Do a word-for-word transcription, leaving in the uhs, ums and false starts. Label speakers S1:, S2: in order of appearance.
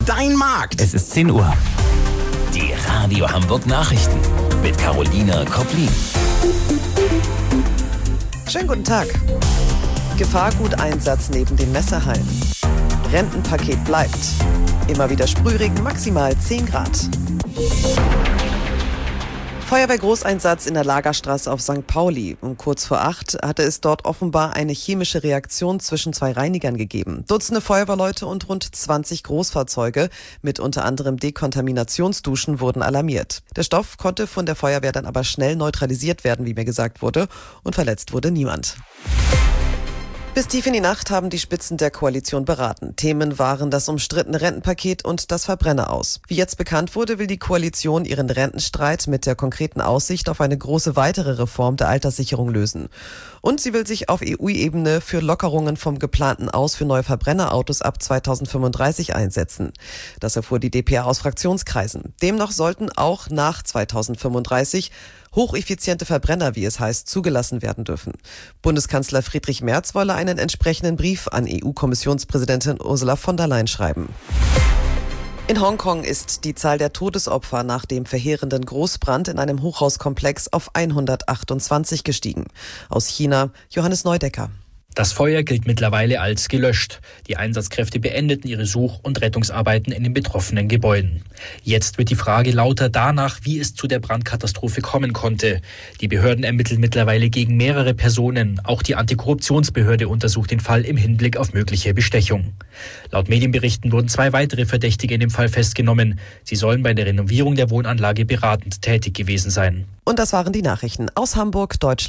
S1: dein Markt.
S2: Es ist zehn Uhr. Die Radio Hamburg Nachrichten mit Carolina Koplin.
S3: Schönen guten Tag. Gefahrguteinsatz neben den Messehallen. Rentenpaket bleibt. Immer wieder Sprühregen, maximal zehn Grad. Feuerwehrgroßeinsatz in der Lagerstraße auf Sankt Pauli. Um kurz vor acht hatte es dort offenbar eine chemische Reaktion zwischen zwei Reinigern gegeben. Dutzende Feuerwehrleute und rund zwanzig Großfahrzeuge mit unter anderem Dekontaminationsduschen wurden alarmiert. Der Stoff konnte von der Feuerwehr dann aber schnell neutralisiert werden, wie mir gesagt wurde, und verletzt wurde niemand. Bis tief in die Nacht haben die Spitzen der Koalition beraten. Themen waren das umstrittene Rentenpaket und das Verbrenneraus. Wie jetzt bekannt wurde, will die Koalition ihren Rentenstreit mit der konkreten Aussicht auf eine große weitere Reform der Alterssicherung lösen. Und sie will sich auf E U-Ebene für Lockerungen vom geplanten Aus für neue Verbrennerautos ab zweitausendfünfunddreißig einsetzen. Das erfuhr die D P A aus Fraktionskreisen. Demnach sollten auch nach zweitausendfünfunddreißig hocheffiziente Verbrenner, wie es heißt, zugelassen werden dürfen. Bundeskanzler Friedrich Merz wolle einen entsprechenden Brief an E U-Kommissionspräsidentin Ursula von der Leyen schreiben. In Hongkong ist die Zahl der Todesopfer nach dem verheerenden Großbrand in einem Hochhauskomplex auf hundertachtundzwanzig gestiegen. Aus China, Johannes Neudecker.
S4: Das Feuer gilt mittlerweile als gelöscht. Die Einsatzkräfte beendeten ihre Such- und Rettungsarbeiten in den betroffenen Gebäuden. Jetzt wird die Frage lauter danach, wie es zu der Brandkatastrophe kommen konnte. Die Behörden ermitteln mittlerweile gegen mehrere Personen. Auch die Antikorruptionsbehörde untersucht den Fall im Hinblick auf mögliche Bestechung. Laut Medienberichten wurden zwei weitere Verdächtige in dem Fall festgenommen. Sie sollen bei der Renovierung der Wohnanlage beratend tätig gewesen sein.
S3: Und das waren die Nachrichten aus Hamburg, Deutschland.